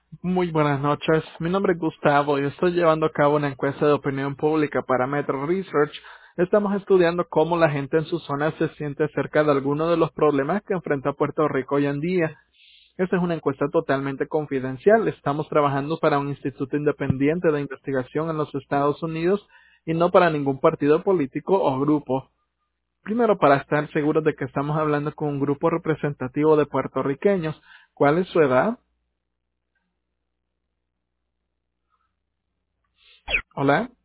Muy buenas noches. Mi nombre es Gustavo y estoy llevando a cabo una encuesta de opinión pública para Metro Research. Estamos estudiando cómo la gente en su zona se siente acerca de algunos de los problemas que enfrenta Puerto Rico hoy en día. Esta es una encuesta totalmente confidencial. Estamos trabajando para un instituto independiente de investigación en los Estados Unidos y no para ningún partido político o grupo. Primero, para estar seguros de que estamos hablando con un grupo representativo de puertorriqueños. ¿Cuál es su edad? Hola.